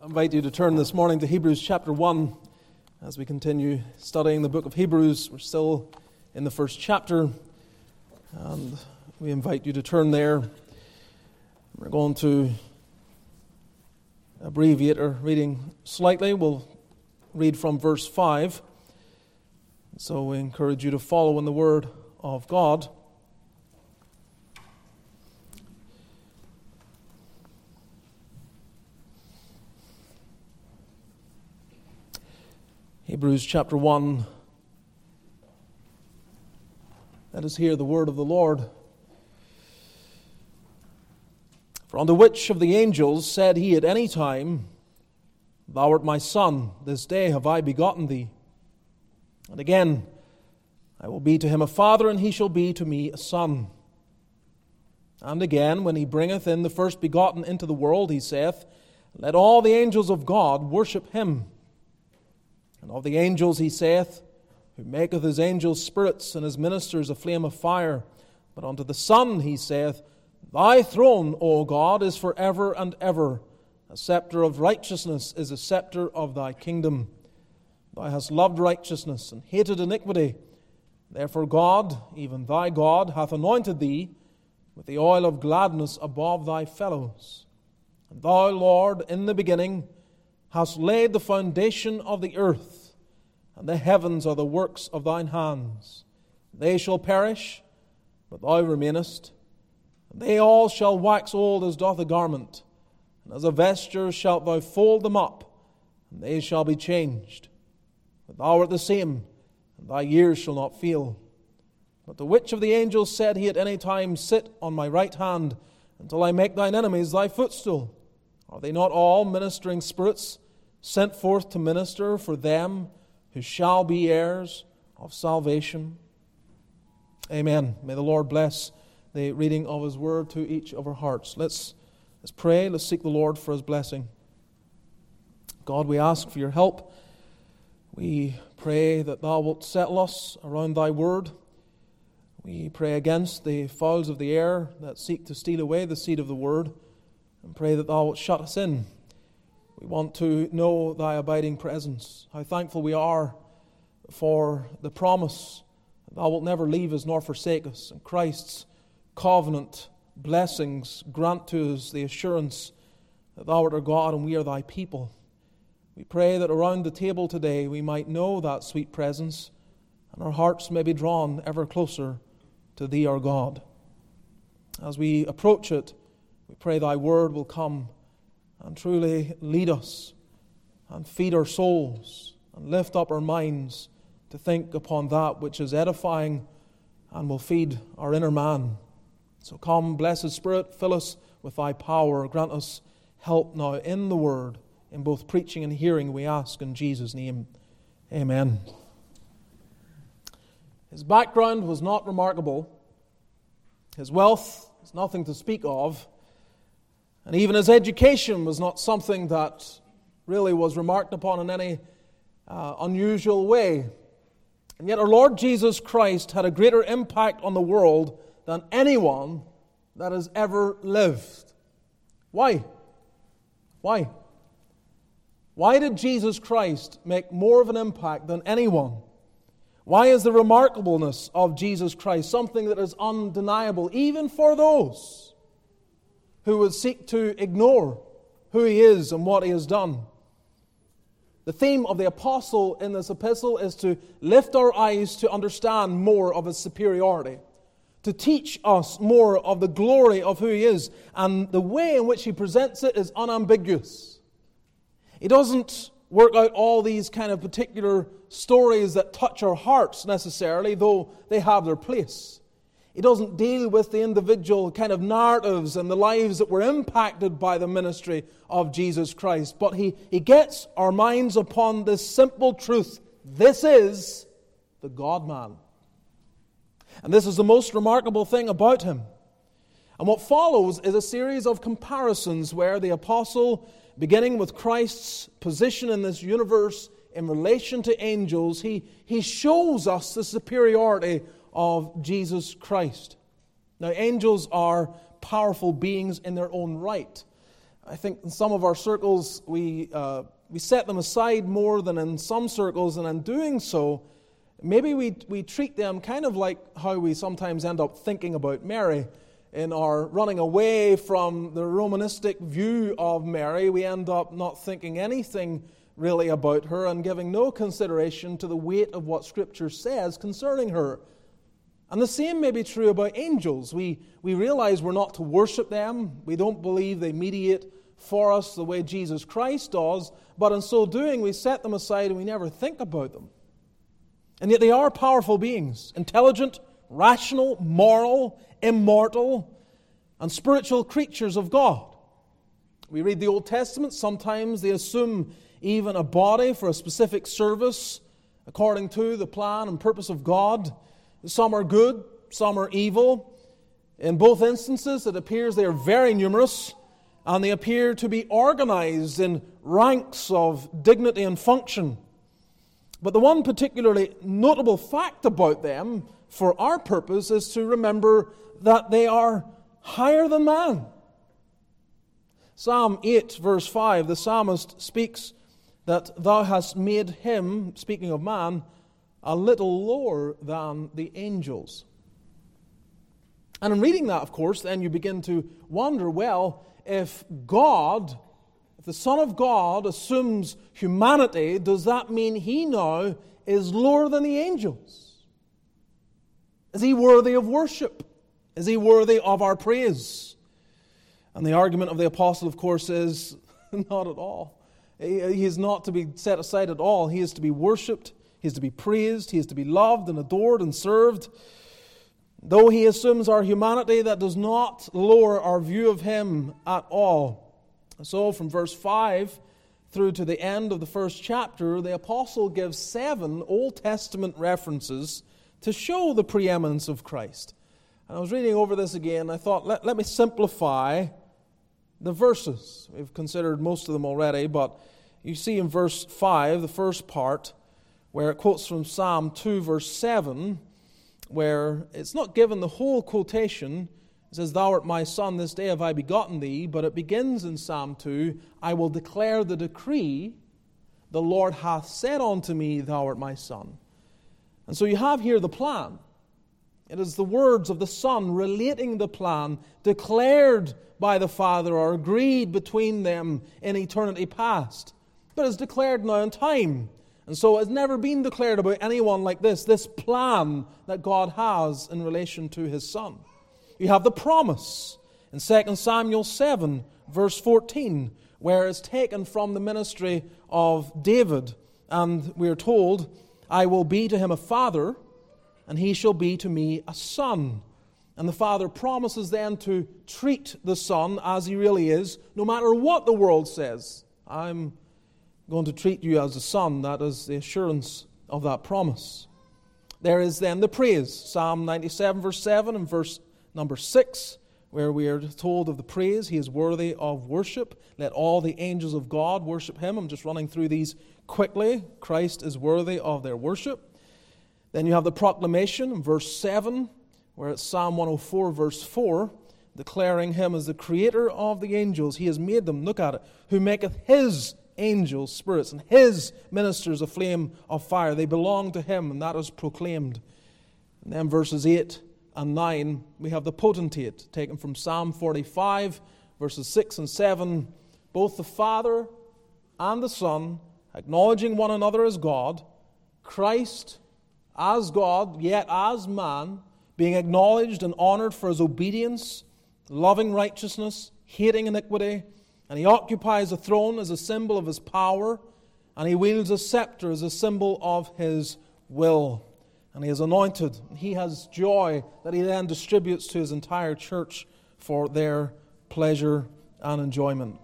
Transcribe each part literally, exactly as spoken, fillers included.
I invite you to turn this morning to Hebrews chapter one as we continue studying the book of Hebrews. We're still in the first chapter, and we invite you to turn there. We're going to abbreviate our reading slightly. We'll read from verse five. So we encourage you to follow in the Word of God. Hebrews chapter one. Let us hear the word of the Lord. For unto which of the angels said he at any time, Thou art my son, this day have I begotten thee? And again, I will be to him a father, and he shall be to me a son. And again, when he bringeth in the first begotten into the world, he saith, Let all the angels of God worship him. And of the angels he saith, Who maketh his angels spirits, and his ministers a flame of fire. But unto the Son he saith, Thy throne, O God, is forever and ever. A scepter of righteousness is a scepter of thy kingdom. Thou hast loved righteousness and hated iniquity. Therefore God, even thy God, hath anointed thee with the oil of gladness above thy fellows. And thou, Lord, in the beginning hast laid the foundation of the earth, and the heavens are the works of thine hands. They shall perish, but thou remainest. And they all shall wax old as doth a garment, and as a vesture shalt thou fold them up, and they shall be changed. But thou art the same, and thy years shall not fail. But to which of the angels said he at any time, Sit on my right hand, until I make thine enemies thy footstool? Are they not all ministering spirits, sent forth to minister for them who shall be heirs of salvation? Amen. May the Lord bless the reading of His Word to each of our hearts. Let's, let's pray. Let's seek the Lord for His blessing. God, we ask for your help. We pray that Thou wilt settle us around Thy Word. We pray against the fowls of the air that seek to steal away the seed of the Word, and pray that Thou wilt shut us in. We want to know Thy abiding presence. How thankful we are for the promise that Thou wilt never leave us nor forsake us. And Christ's covenant blessings grant to us the assurance that Thou art our God and we are Thy people. We pray that around the table today we might know that sweet presence, and our hearts may be drawn ever closer to Thee, our God. As we approach it, we pray Thy word will come and truly lead us and feed our souls and lift up our minds to think upon that which is edifying and will feed our inner man. So come, blessed Spirit, fill us with Thy power. Grant us help now in the Word, in both preaching and hearing, we ask in Jesus' name. Amen. His background was not remarkable. His wealth is nothing to speak of. And even his education was not something that really was remarked upon in any uh, unusual way. And yet our Lord Jesus Christ had a greater impact on the world than anyone that has ever lived. Why? Why? Why did Jesus Christ make more of an impact than anyone? Why is the remarkableness of Jesus Christ something that is undeniable, even for those who would seek to ignore who He is and what He has done? The theme of the apostle in this epistle is to lift our eyes to understand more of His superiority, to teach us more of the glory of who He is, and the way in which He presents it is unambiguous. He doesn't work out all these kind of particular stories that touch our hearts necessarily, though they have their place. He doesn't deal with the individual kind of narratives and the lives that were impacted by the ministry of Jesus Christ. But he, he gets our minds upon this simple truth. This is the God-man. And this is the most remarkable thing about Him. And what follows is a series of comparisons where the apostle, beginning with Christ's position in this universe in relation to angels, he, he shows us the superiority of Jesus Christ. Now, angels are powerful beings in their own right. I think in some of our circles we uh, we set them aside more than in some circles, and in doing so, maybe we we treat them kind of like how we sometimes end up thinking about Mary. In our running away from the Romanistic view of Mary, we end up not thinking anything really about her and giving no consideration to the weight of what Scripture says concerning her. And the same may be true about angels. We, we realize we're not to worship them. We don't believe they mediate for us the way Jesus Christ does. But in so doing, we set them aside and we never think about them. And yet they are powerful beings, intelligent, rational, moral, immortal, and spiritual creatures of God. We read the Old Testament. Sometimes they assume even a body for a specific service according to the plan and purpose of God. Some are good, some are evil. In both instances, it appears they are very numerous, and they appear to be organized in ranks of dignity and function. But the one particularly notable fact about them, for our purpose, is to remember that they are higher than man. Psalm eight, verse five, the psalmist speaks that thou hast made him, speaking of man, a little lower than the angels. And in reading that, of course, then you begin to wonder, well, if God, if the Son of God assumes humanity, does that mean he now is lower than the angels? Is he worthy of worship? Is he worthy of our praise? And the argument of the apostle, of course, is not at all. He is not to be set aside at all. He is to be worshipped. He is to be praised. He is to be loved and adored and served. Though he assumes our humanity, that does not lower our view of him at all. So from verse five through to the end of the first chapter, the apostle gives seven Old Testament references to show the preeminence of Christ. And I was reading over this again, I thought, let, let me simplify the verses. We've considered most of them already, but you see in verse five, the first part, where it quotes from Psalm two, verse seven, where it's not given the whole quotation. It says, thou art my son, this day have I begotten thee, but it begins in Psalm two, I will declare the decree, the Lord hath said unto me, thou art my son. And so you have here the plan. It is the words of the Son relating the plan declared by the Father or agreed between them in eternity past. But it's declared now in time. And so it's never been declared about anyone like this, this plan that God has in relation to His Son. You have the promise in Second Samuel seven, verse fourteen, where it's taken from the ministry of David. And we are told, I will be to him a father, and he shall be to me a son. And the Father promises then to treat the Son as he really is, no matter what the world says. I'm going to treat you as a son. That is the assurance of that promise. There is then the praise. Psalm ninety-seven, verse seven, and verse number six, where we are told of the praise. He is worthy of worship. Let all the angels of God worship him. I'm just running through these quickly. Christ is worthy of their worship. Then you have the proclamation in verse seven, where it's Psalm one oh four, verse four, declaring him as the creator of the angels. He has made them, look at it, who maketh his angels spirits and his ministers a flame of fire. They belong to him, and that is proclaimed. And then verses eight and nine, we have the potentate, taken from Psalm forty-five, verses six and seven. Both the Father and the Son, acknowledging one another as God, Christ as God, yet as man, being acknowledged and honored for his obedience, loving righteousness, hating iniquity, and he occupies a throne as a symbol of his power, and he wields a scepter as a symbol of his will. And he is anointed. He has joy that he then distributes to his entire church for their pleasure and enjoyment.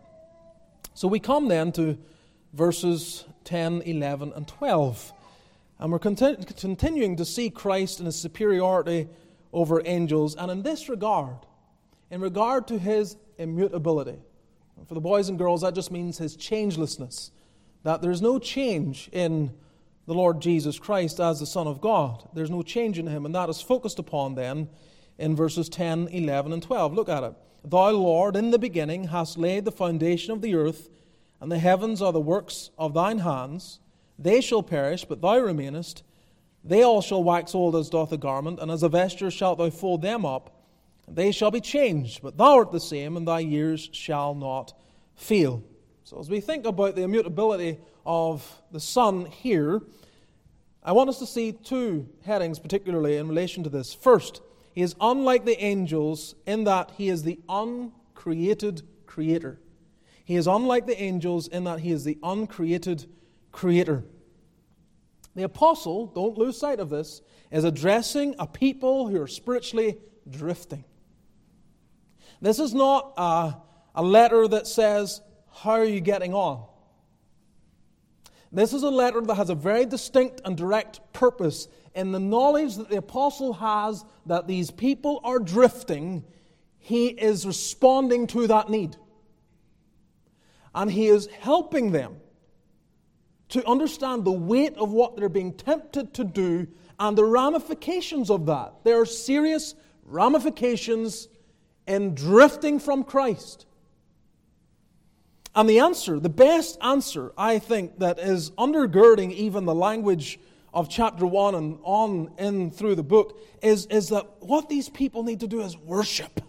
So we come then to verses ten, eleven, and twelve. And we're continu- continuing to see Christ in his superiority over angels. And in this regard, in regard to his immutability, for the boys and girls, that just means his changelessness. That there's no change in the Lord Jesus Christ as the Son of God. There's no change in him. And that is focused upon then in verses ten, eleven, and twelve. Look at it. Thou, Lord, in the beginning hast laid the foundation of the earth, and the heavens are the works of thine hands. They shall perish, but thou remainest. They all shall wax old as doth a garment, and as a vesture shalt thou fold them up. And they shall be changed, but thou art the same, and thy years shall not fail. So as we think about the immutability of the Son here, I want us to see two headings particularly in relation to this. First, he is unlike the angels in that he is the uncreated creator. He is unlike the angels in that he is the uncreated creator. The apostle, don't lose sight of this, is addressing a people who are spiritually drifting. This is not a, a letter that says, how are you getting on? This is a letter that has a very distinct and direct purpose in the knowledge that the apostle has that these people are drifting. He is responding to that need. And he is helping them to understand the weight of what they're being tempted to do and the ramifications of that. There are serious ramifications in drifting from Christ. And the answer, the best answer, I think, that is undergirding even the language of chapter one and on in through the book is, is that what these people need to do is worship.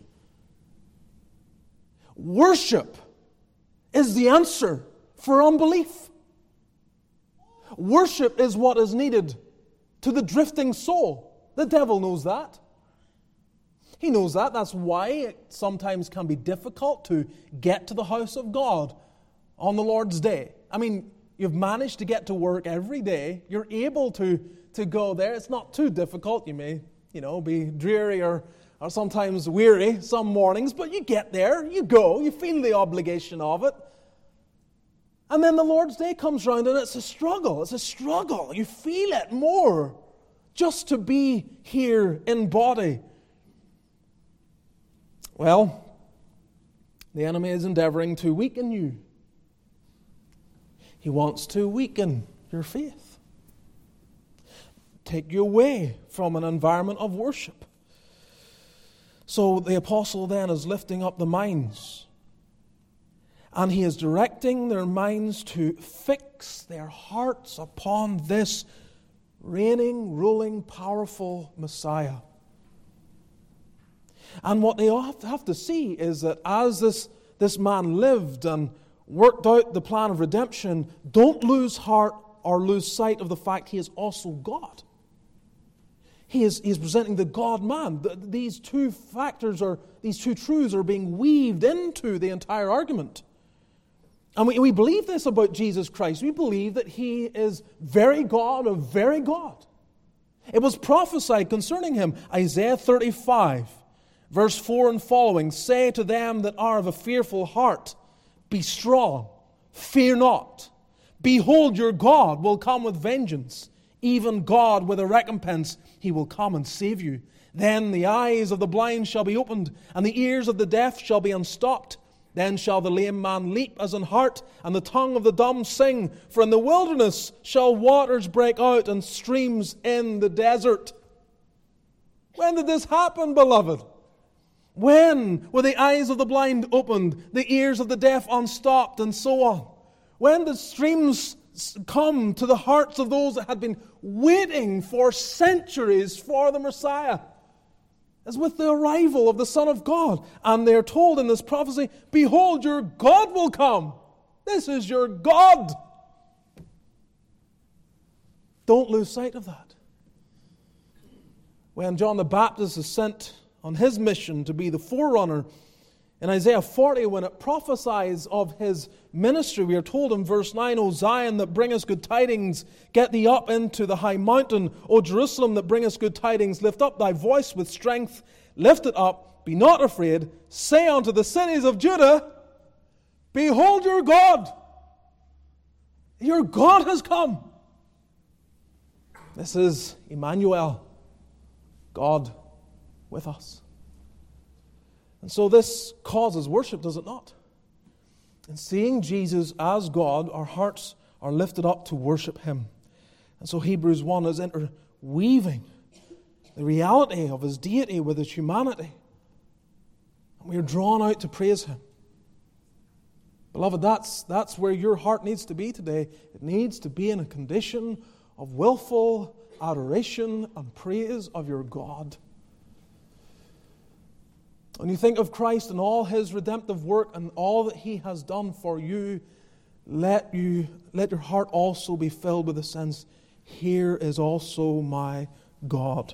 Worship is the answer for unbelief. Worship is what is needed to the drifting soul. The devil knows that. He knows that. That's why it sometimes can be difficult to get to the house of God on the Lord's day. I mean, you've managed to get to work every day. You're able to, to go there. It's not too difficult. You may, you know, be dreary or, or sometimes weary some mornings, but you get there, you go, you feel the obligation of it. And then the Lord's day comes round and it's a struggle. It's a struggle. You feel it more just to be here in body. Well, the enemy is endeavoring to weaken you. He wants to weaken your faith. Take you away from an environment of worship. So the apostle then is lifting up the minds. And he is directing their minds to fix their hearts upon this reigning, ruling, powerful Messiah. And what they have to see is that as this, this man lived and worked out the plan of redemption, don't lose heart or lose sight of the fact he is also God. He is, he is presenting the God-man. These two factors, are, these two truths are being weaved into the entire argument. And we, we believe this about Jesus Christ. We believe that He is very God of very God. It was prophesied concerning Him. Isaiah thirty-five, verse four and following, say to them that are of a fearful heart, be strong, fear not. Behold, your God will come with vengeance. Even God with a recompense, He will come and save you. Then the eyes of the blind shall be opened, and the ears of the deaf shall be unstopped. Then shall the lame man leap as an hart, and the tongue of the dumb sing. For in the wilderness shall waters break out, and streams in the desert. When did this happen, beloved? When were the eyes of the blind opened, the ears of the deaf unstopped, and so on? When did streams come to the hearts of those that had been waiting for centuries for the Messiah? As with the arrival of the Son of God. And they're told in this prophecy, behold, your God will come. This is your God. Don't lose sight of that. When John the Baptist is sent on his mission to be the forerunner, in Isaiah forty, when it prophesies of his ministry, we are told in verse nine, O Zion, that bringest good tidings, get thee up into the high mountain. O Jerusalem, that bringest good tidings, lift up thy voice with strength. Lift it up, be not afraid. Say unto the cities of Judah, behold your God. Your God has come. This is Emmanuel, God with us. And so this causes worship, does it not? In seeing Jesus as God, our hearts are lifted up to worship Him. And so Hebrews one is interweaving the reality of His deity with His humanity. And we are drawn out to praise Him. Beloved, that's, that's where your heart needs to be today. It needs to be in a condition of willful adoration and praise of your God. When you think of Christ and all His redemptive work and all that He has done for you, let you let your heart also be filled with the sense, here is also my God.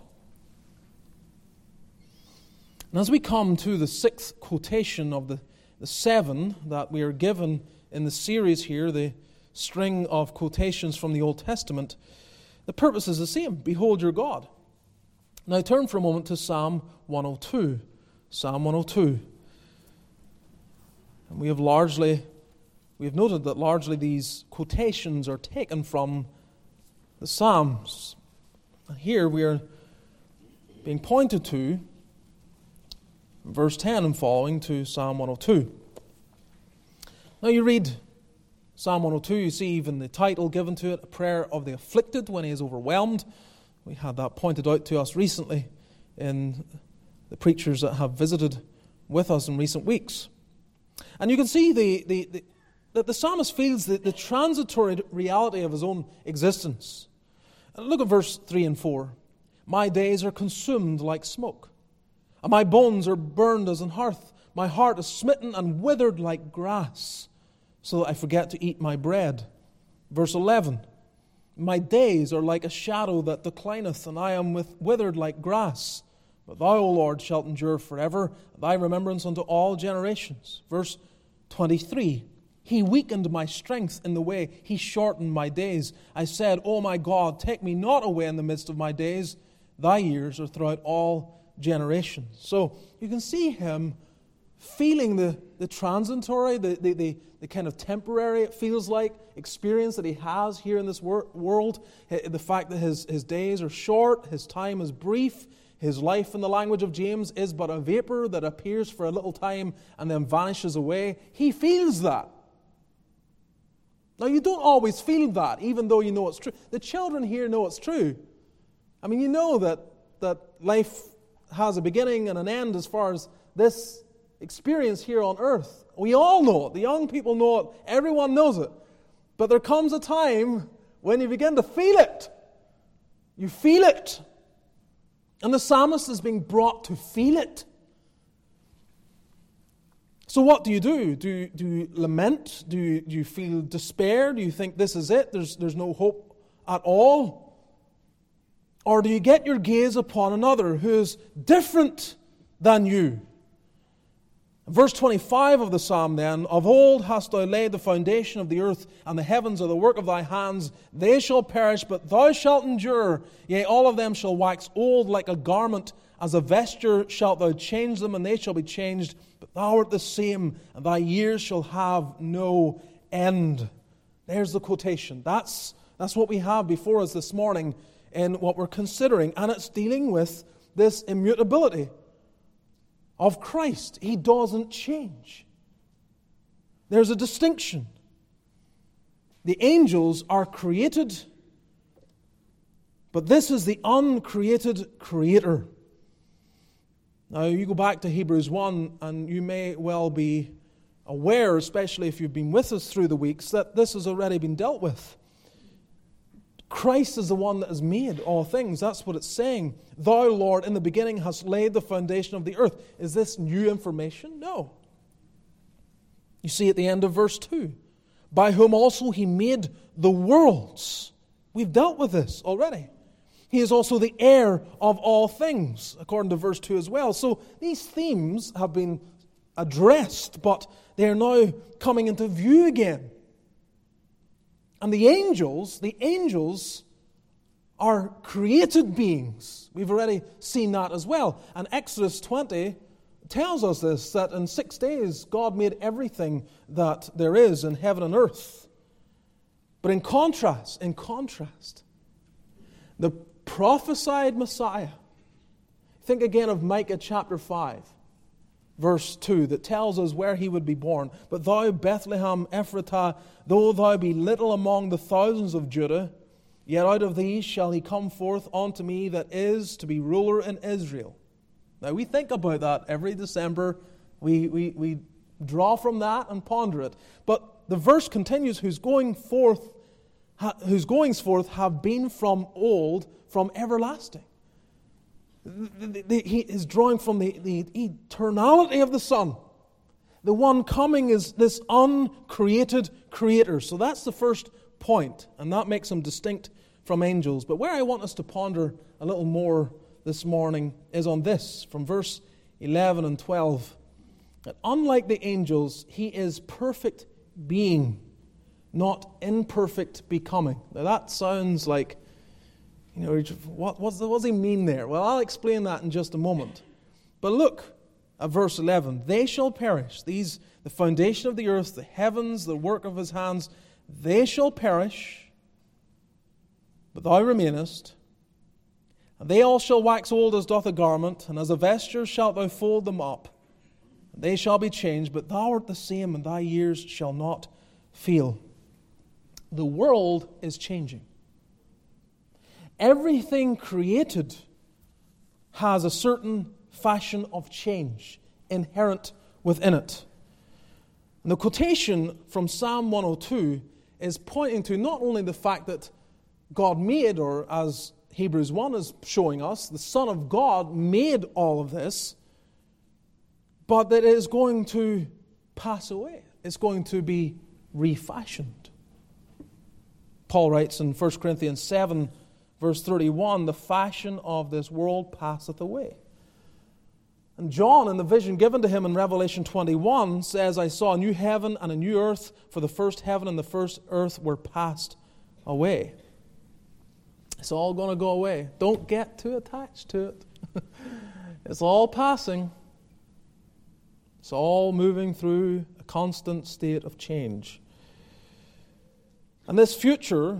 And as we come to the sixth quotation of the, the seven that we are given in the series here, the string of quotations from the Old Testament, the purpose is the same. Behold your God. Now turn for a moment to Psalm one oh two. Psalm one oh two. And we have largely, we have noted that largely these quotations are taken from the Psalms. And here we are being pointed to, verse ten and following, to Psalm one oh two. Now you read Psalm one oh two, you see even the title given to it, A Prayer of the Afflicted when he is overwhelmed. We had that pointed out to us recently in the preachers that have visited with us in recent weeks. And you can see the, the, the, that the psalmist feels the, the transitory reality of his own existence. And look at verse three and four. My days are consumed like smoke, and my bones are burned as an hearth. My heart is smitten and withered like grass, so that I forget to eat my bread. Verse eleven. My days are like a shadow that declineth, and I am with, withered like grass. But thou, O Lord, shalt endure forever, thy remembrance unto all generations. Verse twenty-three. He weakened my strength in the way, he shortened my days. I said, O my God, take me not away in the midst of my days. Thy years are throughout all generations. So you can see him feeling the, the transitory, the, the, the, the kind of temporary, it feels like, experience that he has here in this wor- world. The fact that his, his days are short, his time is brief. His life, in the language of James, is but a vapor that appears for a little time and then vanishes away. He feels that. Now, you don't always feel that, even though you know it's true. The children here know it's true. I mean, you know that, that life has a beginning and an end as far as this experience here on earth. We all know it. The young people know it. Everyone knows it. But there comes a time when you begin to feel it. You feel it. And the psalmist is being brought to feel it. So what do you do? Do you, do you lament? Do you, do you feel despair? Do you think this is it? There's, there's no hope at all? Or do you get your gaze upon another who is different than you? Verse twenty-five of the psalm then, of old hast thou laid the foundation of the earth, and the heavens are the work of thy hands. They shall perish, but thou shalt endure. Yea, all of them shall wax old like a garment. As a vesture shalt thou change them, and they shall be changed. But thou art the same, and thy years shall have no end. There's the quotation. That's, that's what we have before us this morning in what we're considering. And it's dealing with this immutability of Christ. He doesn't change. There's a distinction. The angels are created, but this is the uncreated Creator. Now, you go back to Hebrews one, and you may well be aware, especially if you've been with us through the weeks, that this has already been dealt with. Christ is the one that has made all things. That's what it's saying. Thou, Lord, in the beginning hast laid the foundation of the earth. Is this new information? No. You see at the end of verse two. By whom also he made the worlds. We've dealt with this already. He is also the heir of all things, according to verse two as well. So these themes have been addressed, but they are now coming into view again. And the angels, the angels are created beings. We've already seen that as well. And Exodus twenty tells us this, that in six days God made everything that there is in heaven and earth. But in contrast, in contrast, the prophesied Messiah, think again of Micah chapter five. Verse two, that tells us where he would be born. But thou, Bethlehem Ephratah, though thou be little among the thousands of Judah, yet out of these shall he come forth unto me that is to be ruler in Israel. Now we think about that every December We, we, we draw from that and ponder it. But the verse continues, whose going forth, whose goings forth have been from old, from everlasting. The, the, he is drawing from the, the eternality of the Son. The one coming is this uncreated creator. So that's the first point, and that makes him distinct from angels. But where I want us to ponder a little more this morning is on this, from verse eleven and twelve. That unlike the angels, he is perfect being, not imperfect becoming. Now that sounds like, you know, what, what's the, what does he mean there? Well, I'll explain that in just a moment. But look at verse eleven. They shall perish. These, the foundation of the earth, the heavens, the work of his hands, they shall perish, but thou remainest. And they all shall wax old as doth a garment, and as a vesture shalt thou fold them up. And they shall be changed, but thou art the same, and thy years shall not fail. The world is changing. Everything created has a certain fashion of change inherent within it. And the quotation from Psalm one oh two is pointing to not only the fact that God made, or as Hebrews one is showing us, the Son of God made all of this, but that it is going to pass away. It's going to be refashioned. Paul writes in First Corinthians seven, verse thirty-one, the fashion of this world passeth away. And John, in the vision given to him in Revelation twenty-one, says, I saw a new heaven and a new earth, for the first heaven and the first earth were passed away. It's all going to go away. Don't get too attached to it. It's all passing. It's all moving through a constant state of change. And this future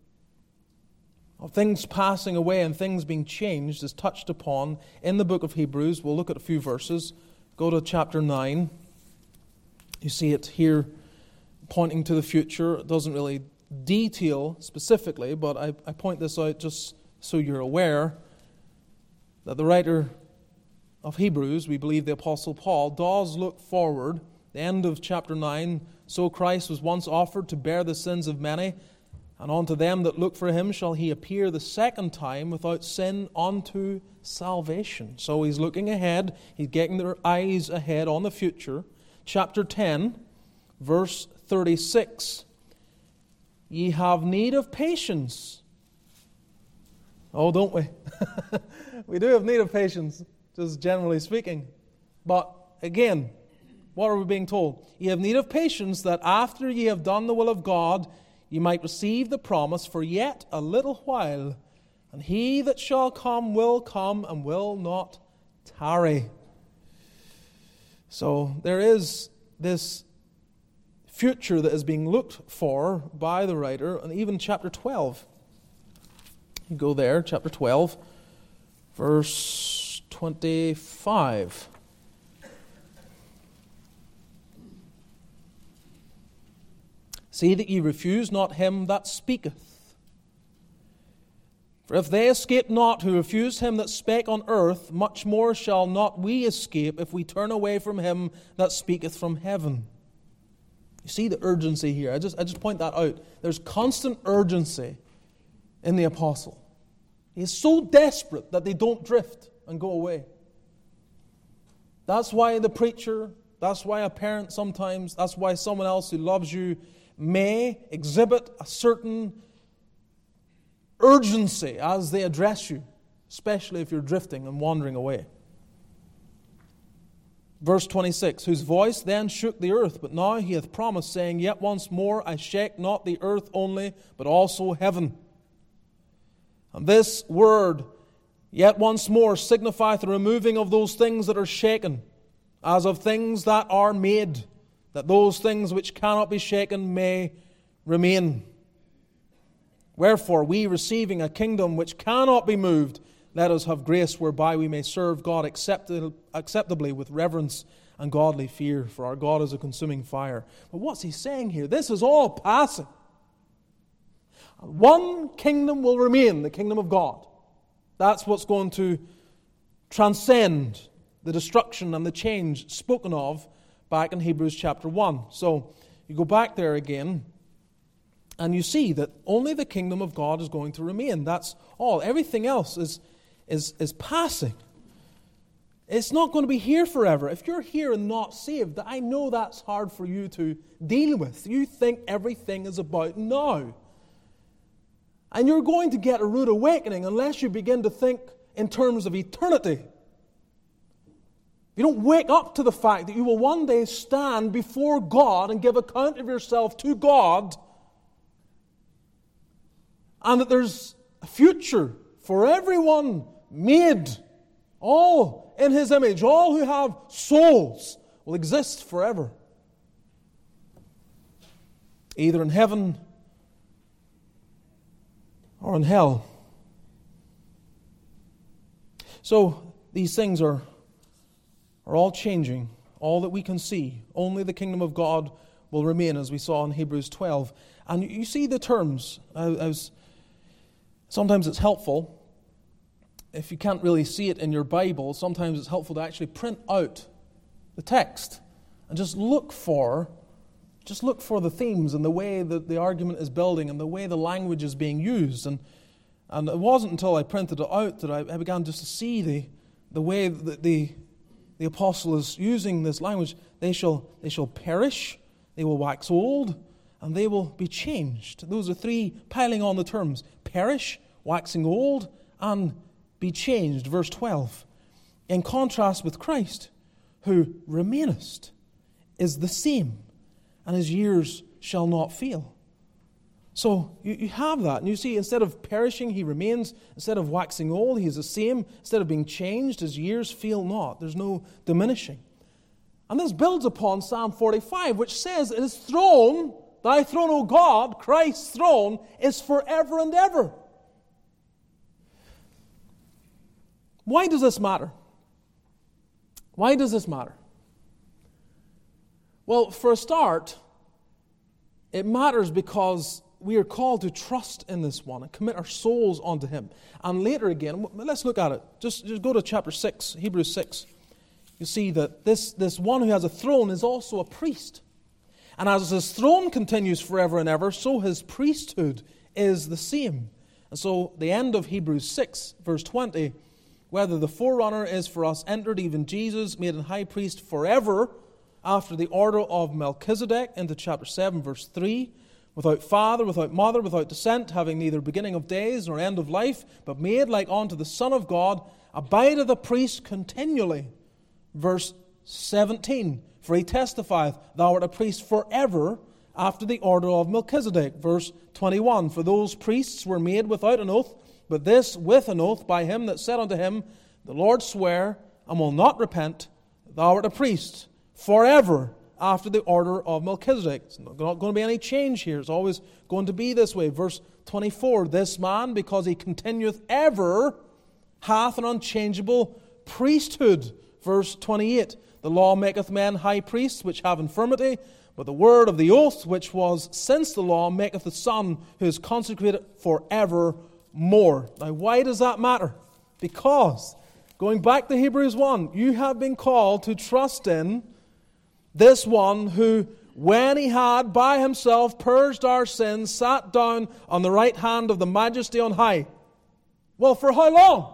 of things passing away and things being changed is touched upon in the book of Hebrews. We'll look at a few verses. Go to chapter nine. You see it here pointing to the future. It doesn't really detail specifically, but I, I point this out just so you're aware that the writer of Hebrews, we believe the Apostle Paul, does look forward. The end of chapter nine, so Christ was once offered to bear the sins of many, and unto them that look for him shall he appear the second time without sin unto salvation. So he's looking ahead. He's getting their eyes ahead on the future. Chapter ten, verse thirty-six. Ye have need of patience. Oh, don't we? We do have need of patience, just generally speaking. But again, what are we being told? Ye have need of patience, that after ye have done the will of God, ye might receive the promise. For yet a little while, and he that shall come will come and will not tarry. So there is this future that is being looked for by the writer, and even chapter twelve. You go there, chapter twelve, verse twenty-five. See that ye refuse not him that speaketh. For if they escape not who refused him that spake on earth, much more shall not we escape if we turn away from him that speaketh from heaven. You see the urgency here. I just, I just point that out. There's constant urgency in the apostle. He is so desperate that they don't drift and go away. That's why the preacher, that's why a parent sometimes, that's why someone else who loves you may exhibit a certain urgency as they address you, especially if you're drifting and wandering away. Verse twenty-six, whose voice then shook the earth, but now he hath promised, saying, yet once more I shake not the earth only, but also heaven. And this word, yet once more, signifieth the removing of those things that are shaken, as of things that are made, that those things which cannot be shaken may remain. Wherefore, we receiving a kingdom which cannot be moved, let us have grace whereby we may serve God acceptably with reverence and godly fear, for our God is a consuming fire. But what's he saying here? This is all passing. One kingdom will remain, the kingdom of God. That's what's going to transcend the destruction and the change spoken of back in Hebrews chapter one. So you go back there again, and you see that only the kingdom of God is going to remain. That's all. Everything else is, is, is passing. It's not going to be here forever. If you're here and not saved, I know that's hard for you to deal with. You think everything is about now. And you're going to get a rude awakening unless you begin to think in terms of eternity. You don't wake up to the fact that you will one day stand before God and give account of yourself to God, and that there's a future for everyone made, all in His image. All who have souls will exist forever, either in heaven or in hell. So these things are, are all changing, all that we can see. Only the kingdom of God will remain, as we saw in Hebrews twelve. And you see the terms. I, I was, sometimes it's helpful, if you can't really see it in your Bible, sometimes it's helpful to actually print out the text and just look for, just look for the themes and the way that the argument is building and the way the language is being used. And and it wasn't until I printed it out that I, I began just to see the the way that the the apostle is using this language. They shall they shall perish, they will wax old, and they will be changed. Those are three piling on the terms: perish, waxing old, and be changed. Verse twelve. In contrast with Christ, who remainest, is the same, and his years shall not fail. So you, you have that. And you see, instead of perishing, he remains. Instead of waxing old, he is the same. Instead of being changed, his years fail not. There's no diminishing. And this builds upon Psalm forty-five, which says, his throne, thy throne, O God, Christ's throne, is forever and ever. Why does this matter? Why does this matter? Well, for a start, it matters because we are called to trust in this one and commit our souls unto him. And later again, let's look at it. Just, just go to chapter six, Hebrews six. You see that this, this one who has a throne is also a priest. And as his throne continues forever and ever, so his priesthood is the same. And so the end of Hebrews six, verse twenty, whether the forerunner is for us entered, even Jesus, made an high priest forever, after the order of Melchizedek, into chapter seven, verse three, without father, without mother, without descent, having neither beginning of days nor end of life, but made like unto the Son of God, abideth a priest continually. Verse seventeen, for he testifieth, thou art a priest forever, after the order of Melchizedek. Verse twenty-one, for those priests were made without an oath, but this with an oath by him that said unto him, the Lord sware, and will not repent, thou art a priest forever, after the order of Melchizedek. It's not going to be any change here. It's always going to be this way. Verse twenty-four, this man, because he continueth ever, hath an unchangeable priesthood. Verse twenty-eight, the law maketh men high priests, which have infirmity, but the word of the oath, which was since the law, maketh the Son, who is consecrated forever more. Now, why does that matter? Because, going back to Hebrews one, you have been called to trust in this one who, when he had by himself purged our sins, sat down on the right hand of the majesty on high. Well, for how long?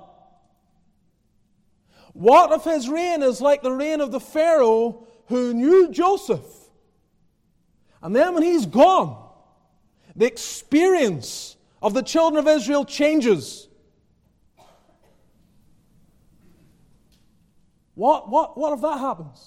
What if his reign is like the reign of the Pharaoh who knew Joseph? And then when he's gone, the experience of the children of Israel changes. What, what, what if that happens?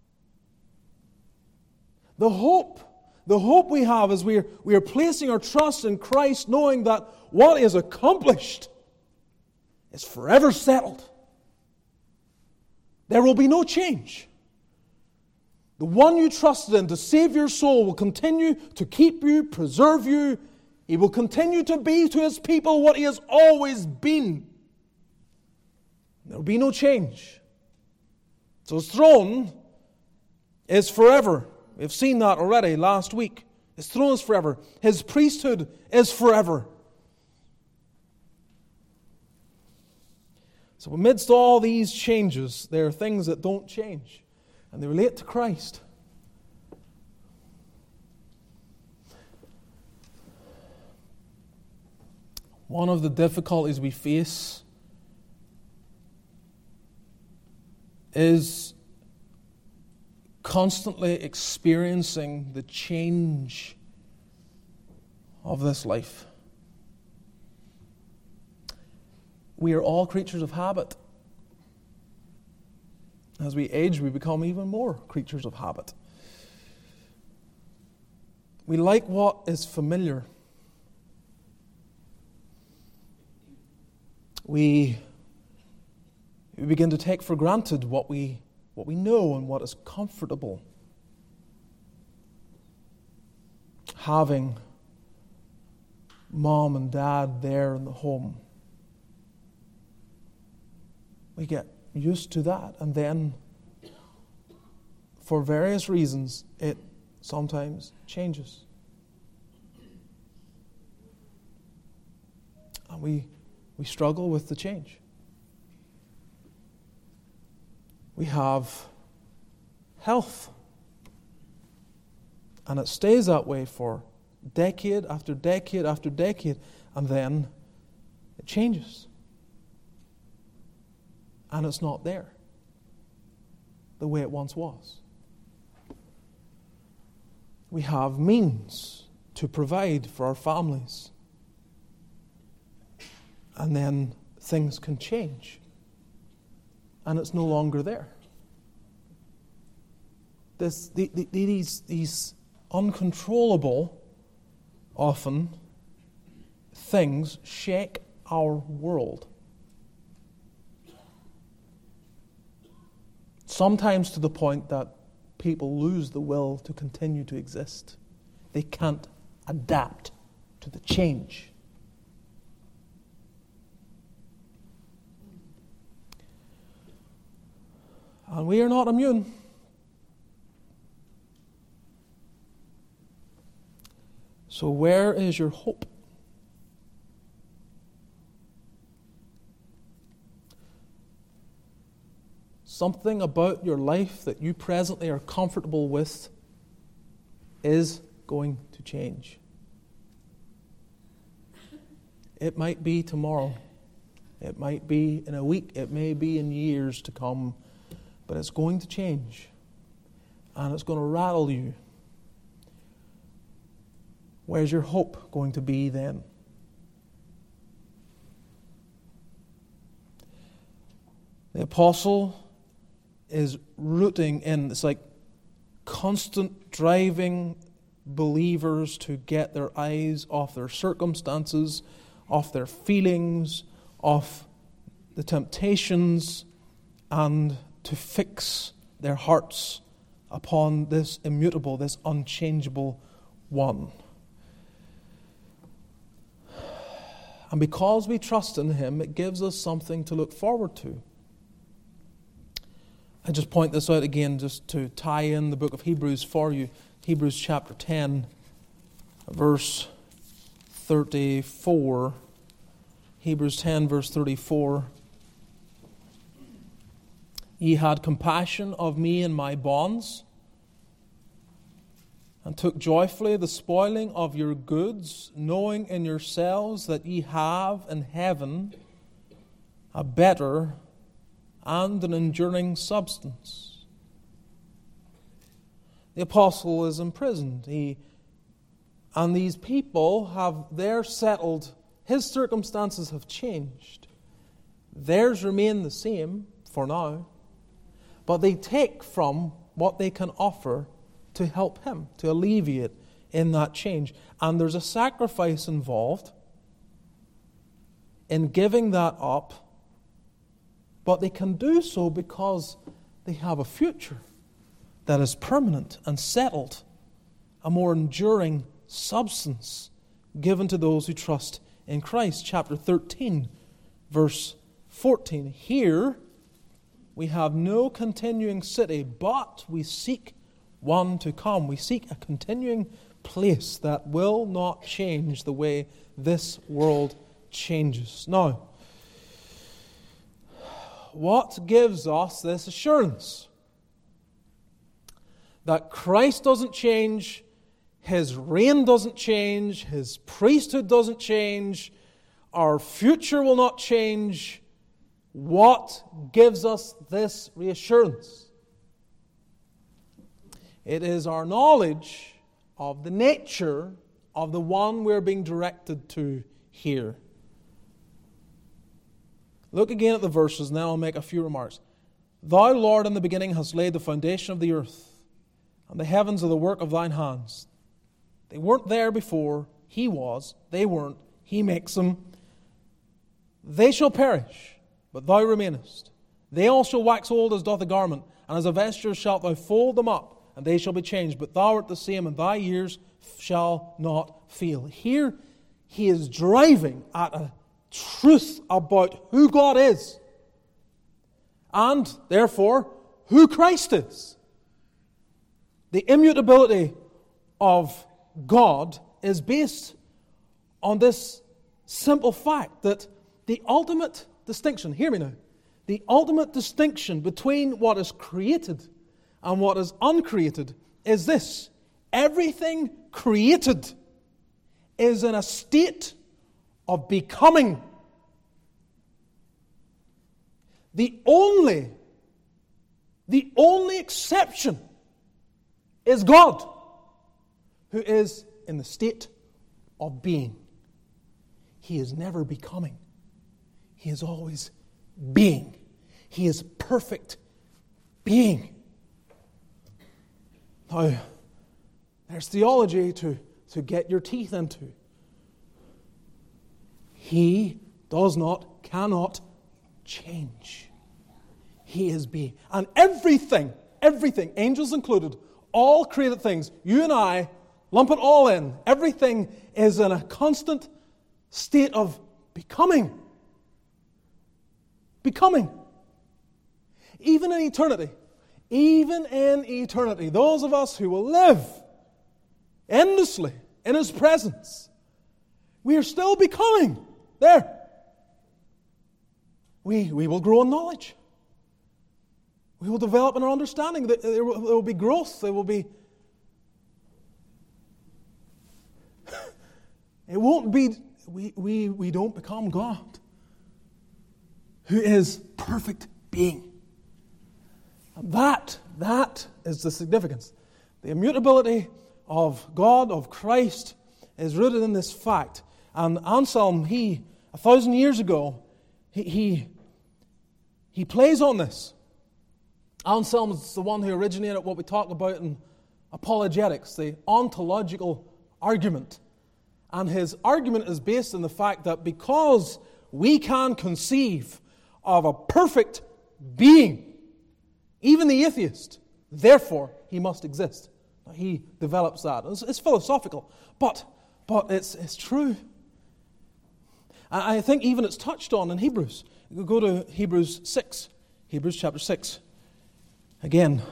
The hope, the hope we have is we are, we are placing our trust in Christ, knowing that what is accomplished is forever settled. There will be no change. The one you trusted in to save your soul will continue to keep you, preserve you. He will continue to be to his people what he has always been. There will be no change. So his throne is forever. We've seen that already last week. His throne is forever. His priesthood is forever. So amidst all these changes, there are things that don't change, and they relate to Christ. One of the difficulties we face is constantly experiencing the change of this life. We are all creatures of habit. As we age, we become even more creatures of habit. We like what is familiar. We, we begin to take for granted what we, what we know and what is comfortable. Having mom and dad there in the home, we get used to that, and then for various reasons it sometimes changes. And we we struggle with the change. We have health, and it stays that way for decade after decade after decade, and then it changes. And it's not there the way it once was. We have means to provide for our families. And then things can change. And it's no longer there. This, the, the, these, these uncontrollable, often, things shake our world. Sometimes to the point that people lose the will to continue to exist. They can't adapt to the change. And we are not immune. So where is your hope? Something about your life that you presently are comfortable with is going to change. It might be tomorrow. It might be in a week. It may be in years to come. But it's going to change. And it's going to rattle you. Where's your hope going to be then? The apostle is rooting in, it's like constant driving believers to get their eyes off their circumstances, off their feelings, off the temptations, and to fix their hearts upon this immutable, this unchangeable one. And because we trust in Him, it gives us something to look forward to. I just point this out again just to tie in the book of Hebrews for you. Hebrews chapter ten, verse thirty-four. Hebrews ten, verse thirty-four. Ye had compassion of me in my bonds, and took joyfully the spoiling of your goods, knowing in yourselves that ye have in heaven a better and an enduring substance. The apostle is imprisoned. He, and these people have their settled, his circumstances have changed. Theirs remain the same for now, but they take from what they can offer to help him, to alleviate in that change. And there's a sacrifice involved in giving that up, but they can do so because they have a future that is permanent and settled, a more enduring substance given to those who trust in Christ. Chapter thirteen, verse fourteen. Here we have no continuing city, but we seek one to come. We seek a continuing place that will not change the way this world changes. Now, what gives us this assurance? That Christ doesn't change, His reign doesn't change, His priesthood doesn't change, our future will not change. What gives us this reassurance? It is our knowledge of the nature of the one we're being directed to here. Look again at the verses, and then I'll make a few remarks. Thou, Lord, in the beginning hast laid the foundation of the earth, and the heavens are the work of thine hands. They weren't there before. He was. They weren't. He makes them. They shall perish, but thou remainest. They all shall wax old as doth a garment, and as a vesture shalt thou fold them up, and they shall be changed. But thou art the same, and thy years shall not fail. Here he is driving at a truth about who God is, and therefore who Christ is. The immutability of God is based on this simple fact that the ultimate distinction, hear me now, the ultimate distinction between what is created and what is uncreated is this: everything created is in a state of becoming. The only, the only exception is God, who is in the state of being. He is never becoming. He is always being. He is perfect being. Now, there's theology to, to get your teeth into. He does not, cannot change. He is being. And everything, everything, angels included, all created things, you and I, lump it all in. Everything is in a constant state of becoming. Becoming. Even in eternity. Even in eternity. Those of us who will live endlessly in His presence, we are still becoming there. We, we will grow in knowledge. We will develop in our understanding. There will, there will be growth. There will be... It won't be... We, we, we don't become God, who is perfect being. And that, that is the significance. The immutability of God, of Christ, is rooted in this fact. And Anselm, he, a thousand years ago, he, he, he plays on this. Anselm is the one who originated what we talk about in apologetics, the ontological argument. And his argument is based on the fact that because we can conceive of a perfect being, even the atheist, therefore he must exist. Now, he develops that. It's, it's philosophical, but but it's it's true. And I think even it's touched on in Hebrews. We'll go to Hebrews six, Hebrews chapter six. Again,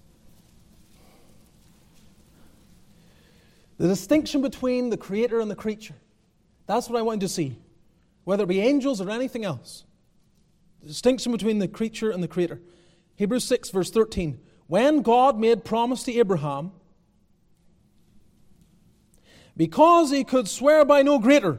the distinction between the Creator and the creature. That's what I want you to see. Whether it be angels or anything else. The distinction between the creature and the Creator. Hebrews six verse thirteen. When God made promise to Abraham, because he could swear by no greater,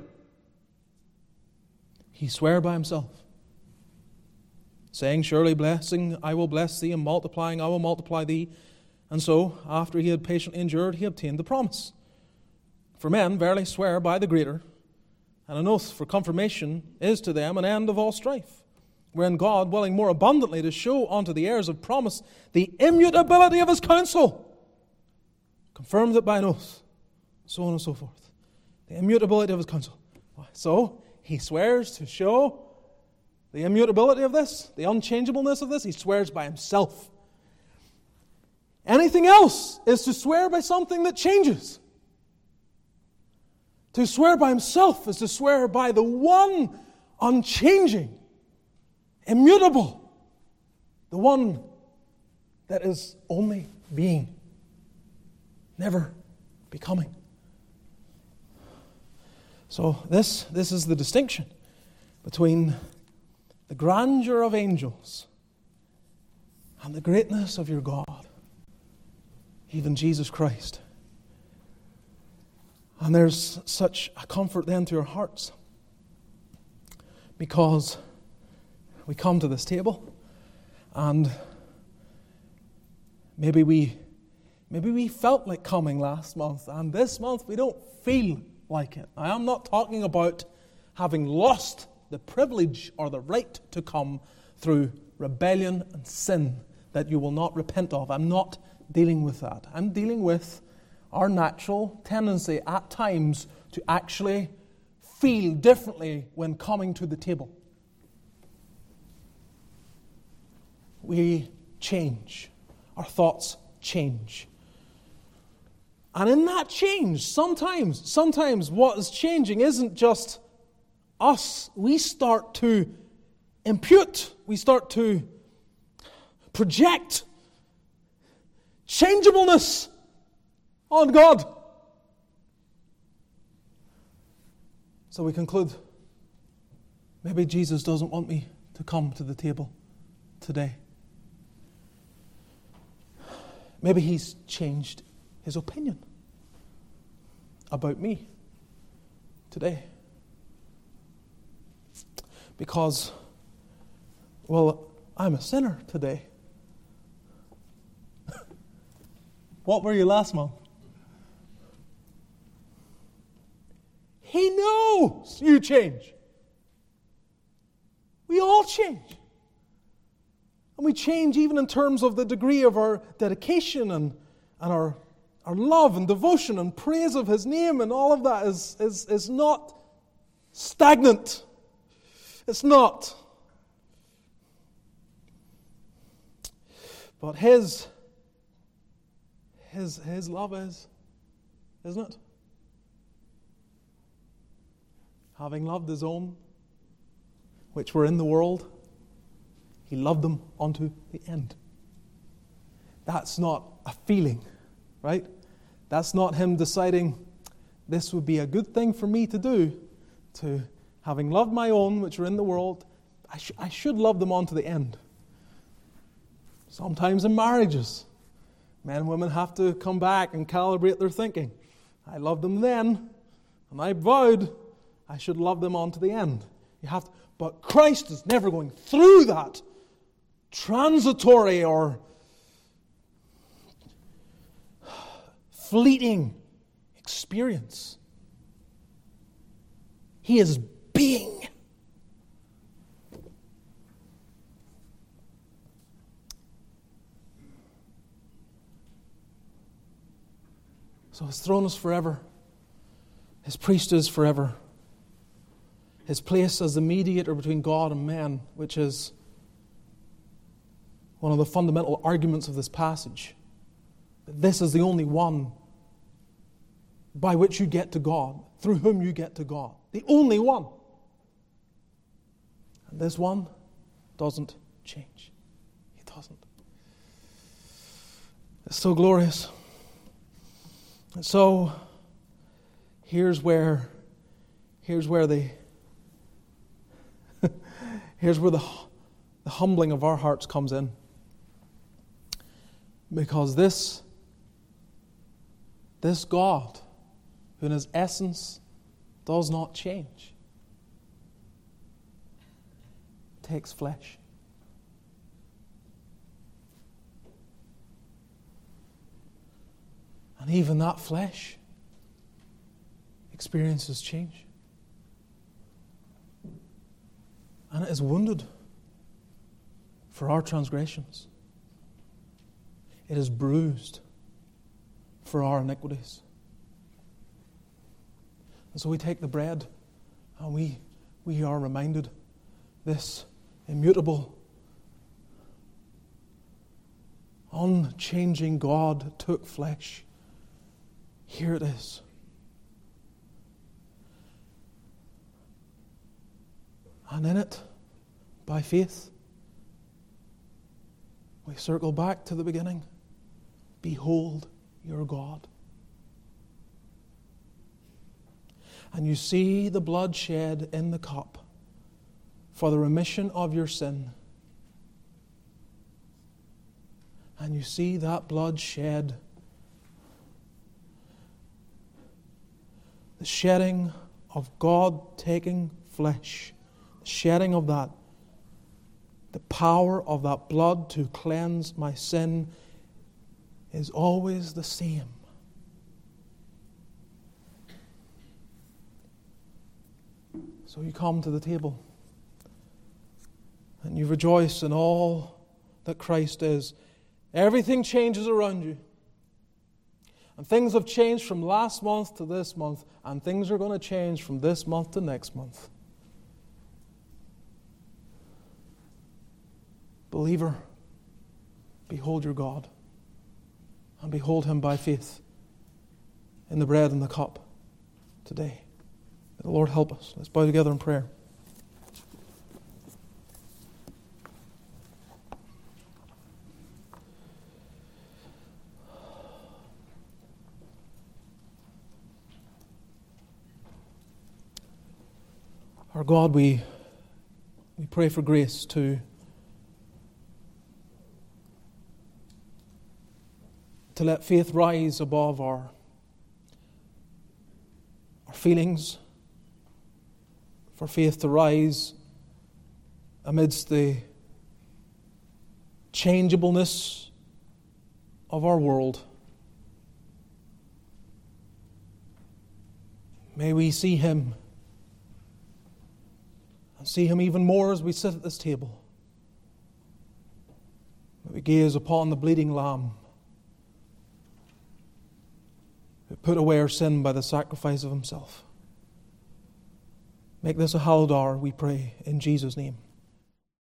he sware by himself, saying, surely blessing I will bless thee, and multiplying I will multiply thee. And so, after he had patiently endured, he obtained the promise. For men verily swear by the greater, and an oath for confirmation is to them an end of all strife, wherein God, willing more abundantly to show unto the heirs of promise the immutability of his counsel, confirms it by an oath, so on and so forth. The immutability of his counsel. So, he swears to show the immutability of this, the unchangeableness of this. He swears by himself. Anything else is to swear by something that changes. To swear by himself is to swear by the one unchanging, immutable, the one that is only being, never becoming. So this, this is the distinction between the grandeur of angels, and the greatness of your God, even Jesus Christ. And there's such a comfort then to your hearts, because we come to this table and maybe we maybe we felt like coming last month, and this month we don't feel like it. I am not talking about having lost the privilege or the right to come through rebellion and sin that you will not repent of. I'm not dealing with that. I'm dealing with our natural tendency at times to actually feel differently when coming to the table. We change. Our thoughts change. And in that change, sometimes, sometimes what is changing isn't just us. We start to impute, we start to project changeableness on God. So we conclude, maybe Jesus doesn't want me to come to the table today. Maybe He's changed His opinion about me today. Because, well, I'm a sinner today. What were you last month? He knows you change. We all change. And we change even in terms of the degree of our dedication and, and our, our love and devotion and praise of His name, and all of that is, is, is not stagnant. It's not. But His, His, His love is, isn't it? Having loved His own, which were in the world, He loved them unto the end. That's not a feeling, right? That's not Him deciding, this would be a good thing for me to do, to having loved my own, which are in the world, I, sh- I should love them unto the end. Sometimes in marriages, men and women have to come back and calibrate their thinking. I loved them then, and I vowed I should love them unto the end. You have to, but Christ is never going through that transitory or fleeting experience. He is being. So His throne is forever. His priesthood is forever. His place as the mediator between God and man, which is one of the fundamental arguments of this passage. That this is the only one by which you get to God, through whom you get to God. The only one. And this one doesn't change. He doesn't. It's so glorious. And so, here's where, here's where the, here's where the, the humbling of our hearts comes in. Because this, this God, who in His essence does not change, takes flesh. And even that flesh experiences change. And it is wounded for our transgressions. It is bruised for our iniquities. And so we take the bread and we, we are reminded this immutable, unchanging God took flesh. Here it is. And in it, by faith, we circle back to the beginning. Behold your God. And you see the blood shed in the cup for the remission of your sin. And you see that blood shed, the shedding of God taking flesh, the shedding of that, the power of that blood to cleanse my sin is always the same. So you come to the table and you rejoice in all that Christ is. Everything changes around you. And things have changed from last month to this month, and things are going to change from this month to next month. Believer, behold your God, and behold Him by faith in the bread and the cup today. May the Lord help us. Let's bow together in prayer. Our God, we, we pray for grace to, to let faith rise above our, our feelings, for faith to rise amidst the changeableness of our world. May we see Him, and see Him even more as we sit at this table. May we gaze upon the bleeding Lamb who put away our sin by the sacrifice of Himself. Make this a hallowed hour, we pray, in Jesus' name.